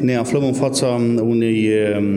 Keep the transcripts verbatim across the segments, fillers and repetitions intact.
ne aflăm în fața unei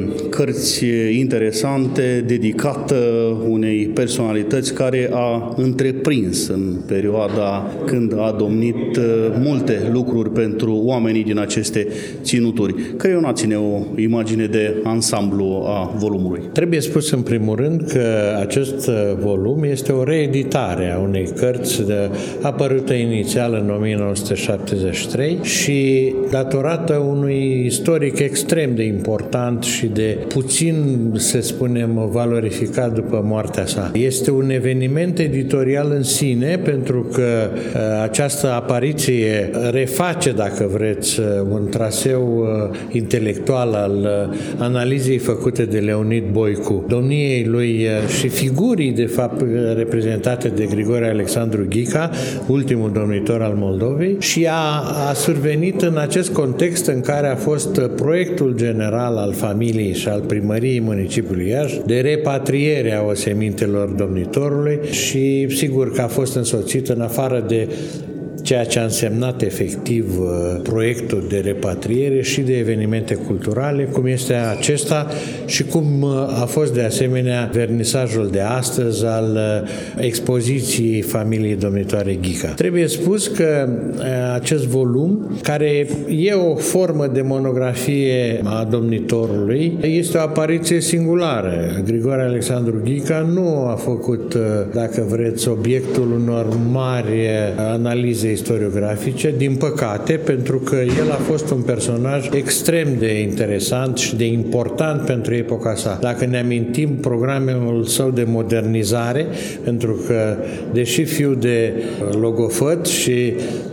cărți interesante, dedicată unei personalități care a întreprins în perioada când a domnit multe lucruri pentru oamenii din aceste ținuturi. Creionați-ne o imagine de ansamblu a volumului. Trebuie spus în primul rând că acest volum este o reeditare a unei cărți apărută inițial în o mie nouă sute șaptezeci și trei și datorată unui istoric extrem de important și de puțin, să spunem, valorificat după moartea sa. Este un eveniment editorial în sine, pentru că această apariție reface, dacă vreți, un traseu intelectual al analizei făcute de Leonid Boicu, domniei lui și figurii, de fapt, reprezentate de Grigore Alexandru Ghica, ultimul domnitor al Moldovei, și a, a survenit în acest context în care a fost proiectul general al familiei și al primăriei municipiului Iași de repatriere a osemintelor domnitorului și sigur că a fost însoțit, în afară de ceea ce a însemnat efectiv proiectul de repatriere, și de evenimente culturale, cum este acesta și cum a fost de asemenea vernisajul de astăzi al expoziției familiei domnitoare Ghica. Trebuie spus că acest volum, care e o formă de monografie a domnitorului, este o apariție singulară. Grigore Alexandru Ghica nu a făcut, dacă vreți, obiectul unor mari analize istoriografice, din păcate, pentru că el a fost un personaj extrem de interesant și de important pentru epoca sa. Dacă ne amintim programul său de modernizare, pentru că, deși fiu de logofăt și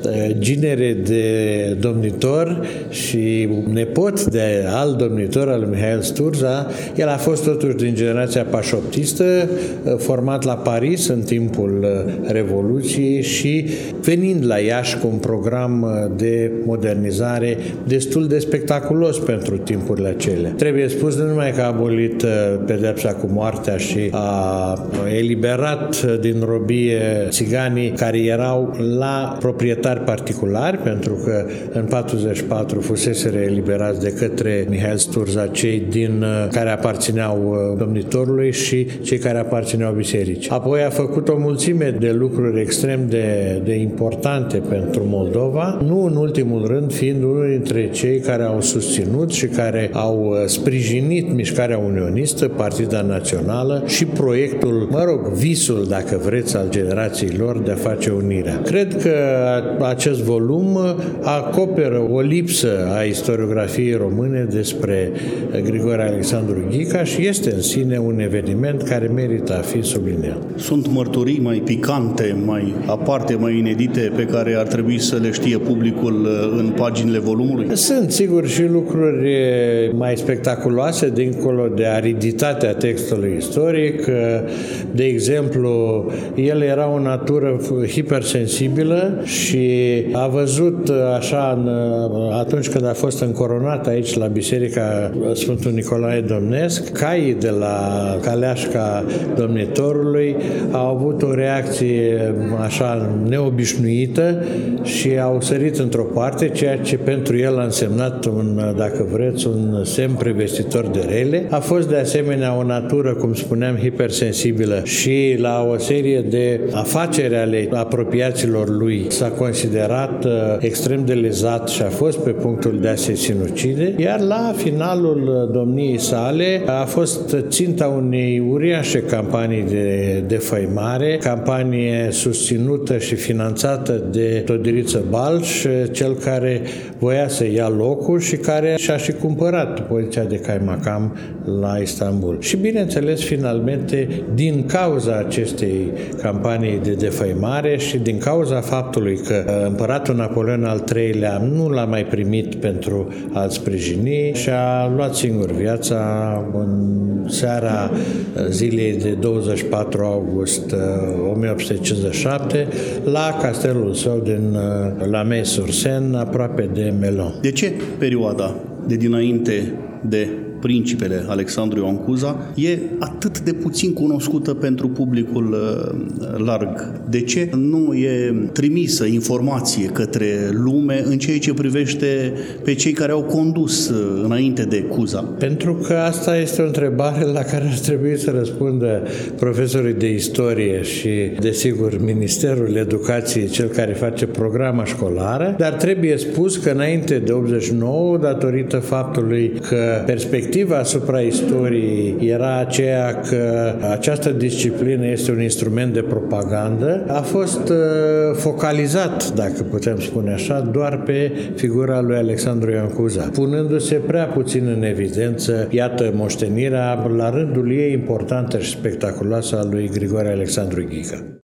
ginere de domnitor și nepot de alt domnitor, al lui Mihail Sturza, el a fost totuși din generația pașoptistă, format la Paris în timpul Revoluției și venind la Iași cu un program de modernizare destul de spectaculos pentru timpurile acelea. Trebuie spus nu numai că a abolit pedepsa cu moartea și a eliberat din robie țiganii care erau la proprietari particulari, pentru că în patruzeci și patru fuseseră eliberați de către Mihail Sturza cei din care aparțineau domnitorului și cei care aparțineau bisericii. Apoi a făcut o mulțime de lucruri extrem de, de importante pentru Moldova, nu în ultimul rând fiind unul dintre cei care au susținut și care au sprijinit mișcarea unionistă, Partida Națională și proiectul, mă rog, visul, dacă vreți, al generației lor de a face unirea. Cred că acest volum acoperă o lipsă a istoriografiei române despre Grigore Alexandru Ghica și este în sine un eveniment care merită a fi subliniat. Sunt mărturii mai picante, mai aparte, mai inedite pe care ar trebui să le știe publicul în paginile volumului? Sunt, sigur, și lucruri mai spectaculoase dincolo de ariditatea textului istoric. De exemplu, el era o natură hipersensibilă și a văzut așa atunci când a fost încoronat aici la Biserica Sfântul Nicolae Domnesc, caii de la caleașca domnitorului au avut o reacție așa neobișnuită și au sărit într-o parte, ceea ce pentru el a însemnat un, dacă vreți, un semn prevestitor de rele. A fost de asemenea o natură, cum spuneam, hipersensibilă și la o serie de afaceri ale apropiaților lui s-a considerat uh, extrem de lezat și a fost pe punctul de a se sinucide, iar la finalul domniei sale a fost ținta unei uriașe campanii de defăimare, campanie susținută și finanțată de Todiriță Balș, cel care voia să ia locul și care și-a și cumpărat poziția de caimakam la Istanbul. Și bineînțeles, finalmente, din cauza acestei campanii de defăimare și din cauza faptului că împăratul Napoleon al treilea nu l-a mai primit pentru a-l sprijini și a luat singur viața în seara zilei de douăzeci și patru august o mie opt sute cincizeci și șapte la castelul său din La Meille-sur-Seine, aproape de Melun. De ce perioada de dinainte de Principele Alexandru Ioan Cuza e atât de puțin cunoscută pentru publicul larg? De ce nu e trimisă informație către lume în ceea ce privește pe cei care au condus înainte de Cuza? Pentru că asta este o întrebare la care ar trebui să răspundă profesorii de istorie și, desigur, Ministerul Educației, cel care face programa școlară, dar trebuie spus că înainte de optzeci și nouă, datorită faptului că perspectiva asupra istoriei era aceea că această disciplină este un instrument de propagandă, a fost focalizat, dacă putem spune așa, doar pe figura lui Alexandru Ioan Cuza, punându-se prea puțin în evidență, iată, moștenirea la rândul ei importantă și spectaculoasă a lui Grigore Alexandru Ghica.